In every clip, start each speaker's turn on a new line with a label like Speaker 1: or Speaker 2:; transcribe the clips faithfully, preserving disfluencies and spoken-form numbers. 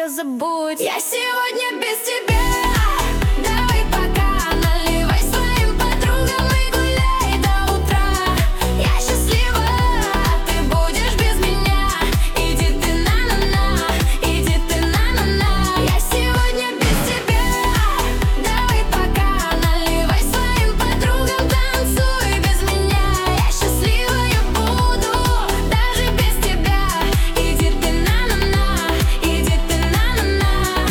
Speaker 1: все забудь. Я сегодня без тебя. Давай пока, наливай своим подругам и гуляй до утра. Я счастлива, ты будешь без меня. Иди ты на-на-на, иди ты на-на-на. Я сегодня без тебя. Давай пока, наливай своим подругам, танцуй без меня. Я счастлива, я буду даже без тебя. Иди ты на-на-на, иди ты на-на-на.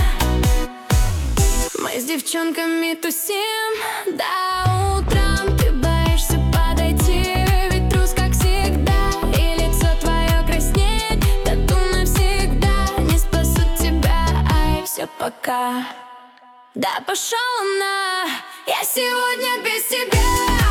Speaker 1: Мы с девчонками тусим до утра. Ты боишься подойти, ведь трус как всегда. И лицо твое краснеет, тату навсегда. Не спасут тебя, ай, все пока. Да пошел на, я сегодня без тебя.